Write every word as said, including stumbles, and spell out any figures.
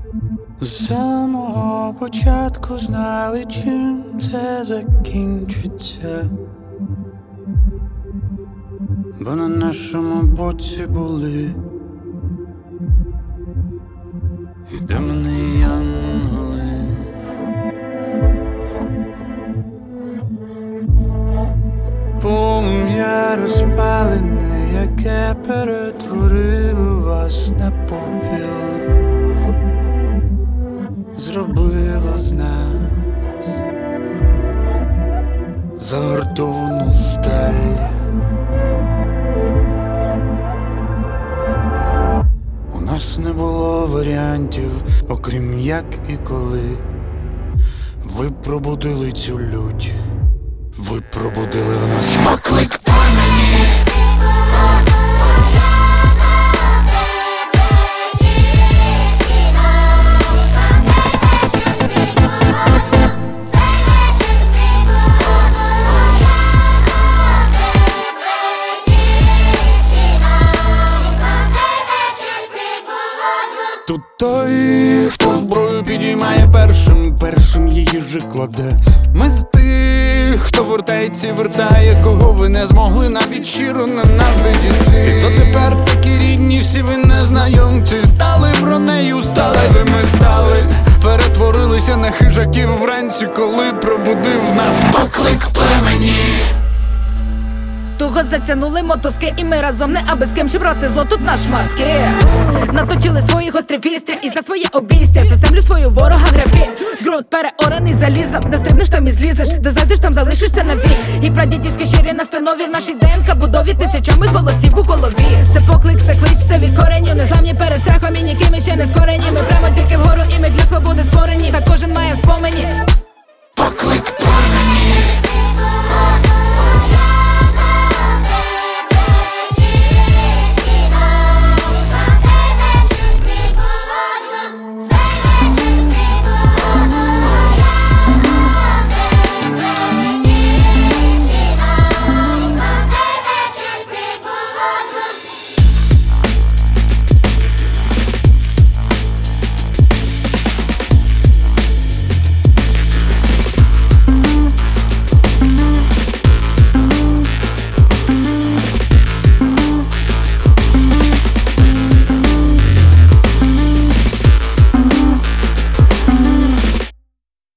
З самого початку знали, чим це закінчиться, бо на нашому боці були і демони, і янголи. Полум'я розпалене, яке перетворило вас на попіл, зробило з нас загартовану сталь. У нас не було варіантів, окрім як і коли. Ви пробудили цю лють, ви пробудили в нас поклик пламені. Тут той, хто зброю підіймає першим, першим її же кладе. Ми з тих, хто вертається і вертає, кого ви не змогли навіть щиро ненавидіти. І дотепер такі рідні, всі ви незнайомці, стали бронею, сталевими стали, перетворилися на хижаків вранці, коли пробудив нас поклик племені. Туго затянули мотузки, і ми разом не аби з ким шибрати зло тут на шматки. Наточили свої гострі вістря і за своє обійстя, за землю свою ворога гребі. Ґрунт переорений залізом, де стрибнеш там і злізеш, де зайдеш там залишишся навік. І прадідівські щирі настанові в нашій ДНК будові тисячами голосів у голові. Це поклик, це клич, це від коренів, незламні перед страхом і ніким ще не скорені. Ми прямо тільки вгору, і ми для свободи створені, та кожен має в спомені